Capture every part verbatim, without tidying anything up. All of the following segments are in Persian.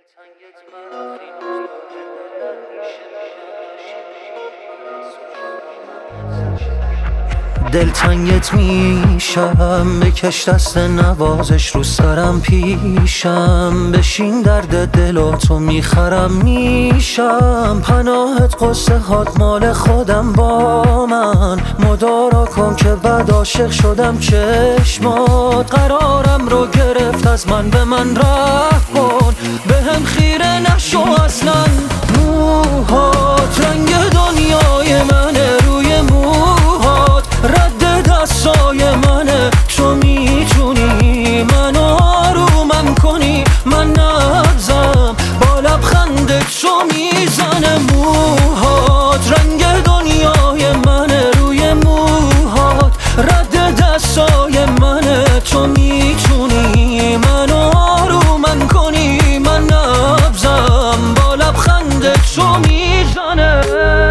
دلتنگت میشم، بکش دست نوازش رو سرم پیشم، بشین درد دلاتو میخرم میشم، پناهت قصه هات مال خودم با من، مدارا کن که بعد عاشق شدم چشمات، قرارم رو گرفت از من به من رحم کن، به هم خیره نشو اصلا، موهات رنگ دنیای منه، روی موهات رد دستای منه، تو میتونی منو آرومم کنی، من نبزم با لبخندت تو میزنه، موهات رنگ دنیای منه، روی موهات رد دستای منه، تو میتونی منو آرومم کنی، من نبزم با لبخندت تو میزنه.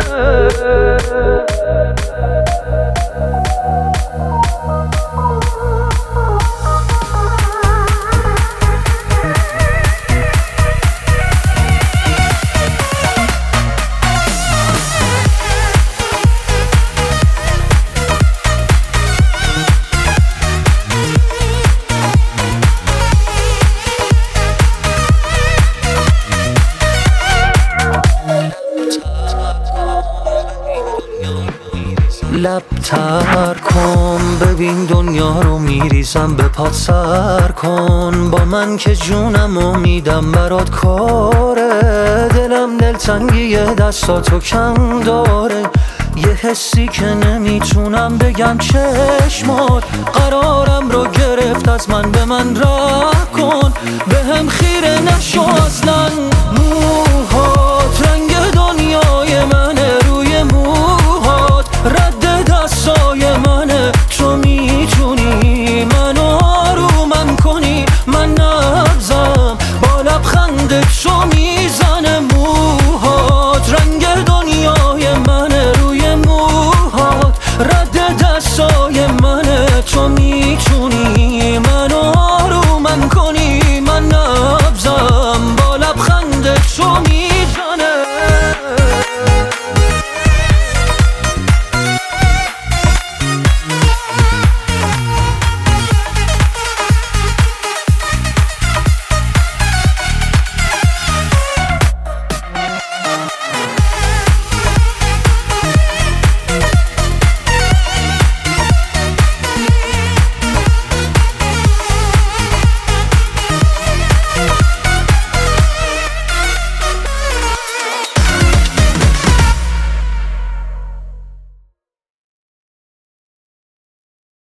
لب تر کن ببین دنیا رو میریزم، به پات سر کن با من که جونمو میدم برات کاره، دلم دلتنگی دستاتو کم داره، یه حسی که نمیتونم بگم چشمات، قرارم رو گرفت از من به من رحم کن، به هم خیره نشو اصلا، موهات رنگ دنیای منه، روی موهات رد دستای منه، تو میتونی منو آرومم کنی، من نبزم با لبخندت تو می